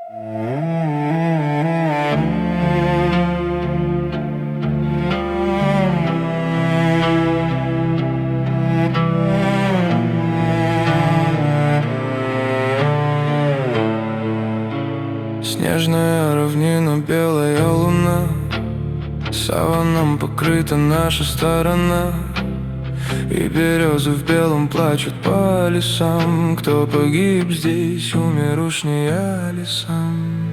Снежная равнина, белая луна, саваном покрыта наша сторона. И березы в белом плачут по лесам. Кто погиб здесь, умер уж не я ли сам.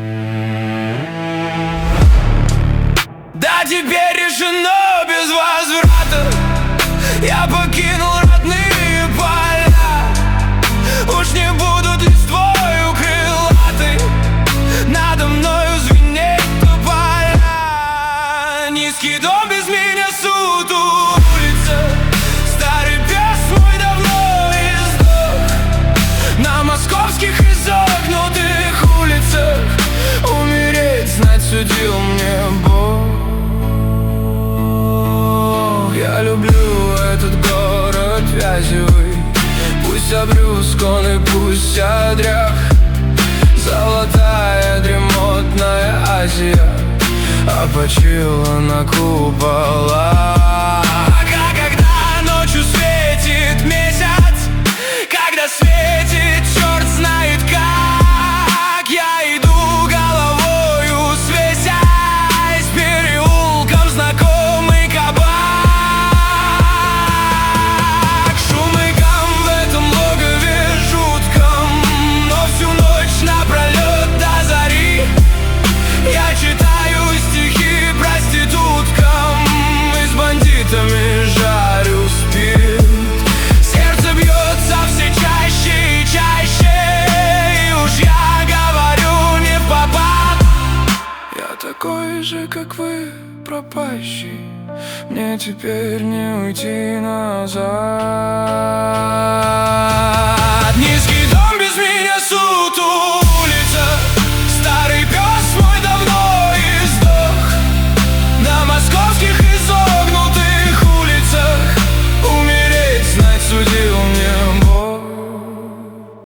Да, теперь решено без возврата. Я покинул родные поля. Уж не будут листвою крылатой надо мною звенеть тополя. Низкий дом без меня сутулится. Старый пес мой давно издох. На московских изогнутых улицах умереть, знать, судил мне Бог. Я люблю этот город вязевый. Пусть обрюзгон и пусть одрях. Золотая дремотная Азия опочила на куполах. Когда ночью светит месяц, когда светит черт знает как, я иду головою свесясь переулком знакомый кабак. Шум и гам в этом логове жутком, но всю ночь напролет до зари я читаю стихи проституткам и с бандитами жарю спирт. Сердце бьется все чаще и чаще, и уж я говорю не впопад. Я такой же, как вы, пропащий, мне теперь не уйти назад. Низкий